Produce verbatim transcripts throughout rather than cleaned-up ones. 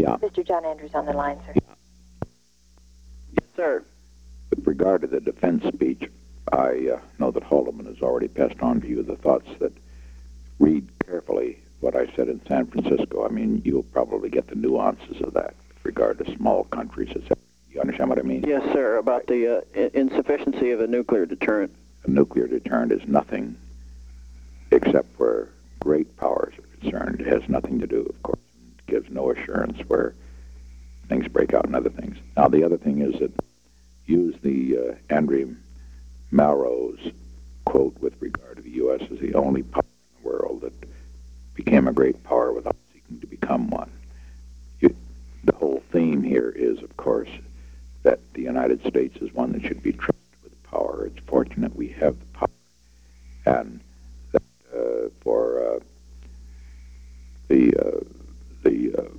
Yeah. Mister John Andrews on the line, sir. Yes, sir. With regard to the defense speech, I uh, know that Haldeman has already passed on to you the thoughts that read carefully what I said in San Francisco. I mean, you'll probably get the nuances of that with regard to small countries, et cetera. You understand what I mean? Yes, sir, about the uh, i- insufficiency of a nuclear deterrent. A nuclear deterrent is nothing except where great powers are concerned. It has nothing to do, of course. It gives no assurance where things break out and other things. Now, the other thing is that use the uh, Andrew Melrose quote with regard to the U S as the only power in the world that became a great power without seeking to become one. You, the whole theme here is, of course, that the United States is one that should be trusted with power. It's fortunate we have the power. And that uh, for uh, the uh, the uh,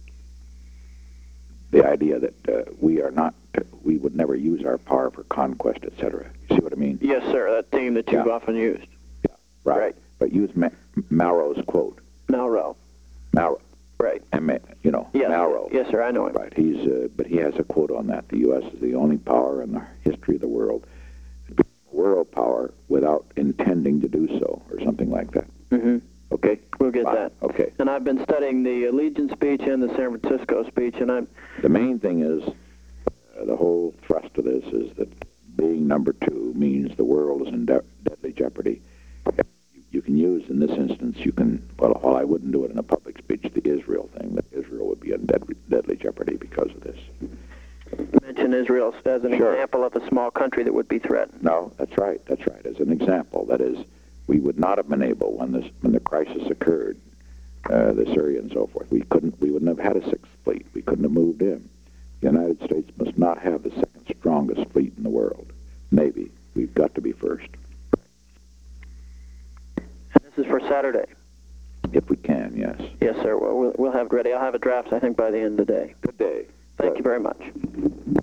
the idea that uh, we are not, we would never use our power for conquest, et cetera. You see what I mean? Yes, sir, that theme that you've Yeah. often used. Yeah, right. Right. But use Ma- Malraux's quote. Malraux. Malraux. Right. M- you know, Yes. Malraux. Yes, sir, I know him. Right. He's, uh, but he has a quote on that. The U S is the only power in the history of the world that became a world power without intending to do so, or something like that. Mm-hmm. Okay? We'll get Fine. that. Okay. And I've been studying the Legion speech and the San Francisco speech, and I'm... The main thing is, uh, the whole thrust of this is that being number two means the world is in de- deadly jeopardy. You, you can use, in this instance, you can, well, while I wouldn't do it in a public speech, the Israel thing, that Israel would be in deadly, deadly jeopardy because of this. mention Israel as an Sure. example of a small country that would be threatened. No, that's right, that's right. As an example, that is, we would not have been able, when this, when the crisis occurred, uh, the Syria and so forth, we couldn't, we wouldn't have had a sixth fleet. We couldn't have moved in. The United States must not have the second strongest fleet in the world. Navy. We've got to be first. And this is for Saturday. If we can, yes. Yes, sir. Well, we'll, we'll have it ready. I'll have it drafted, I think, by the end of the day. Good day. Thank Good. you very much.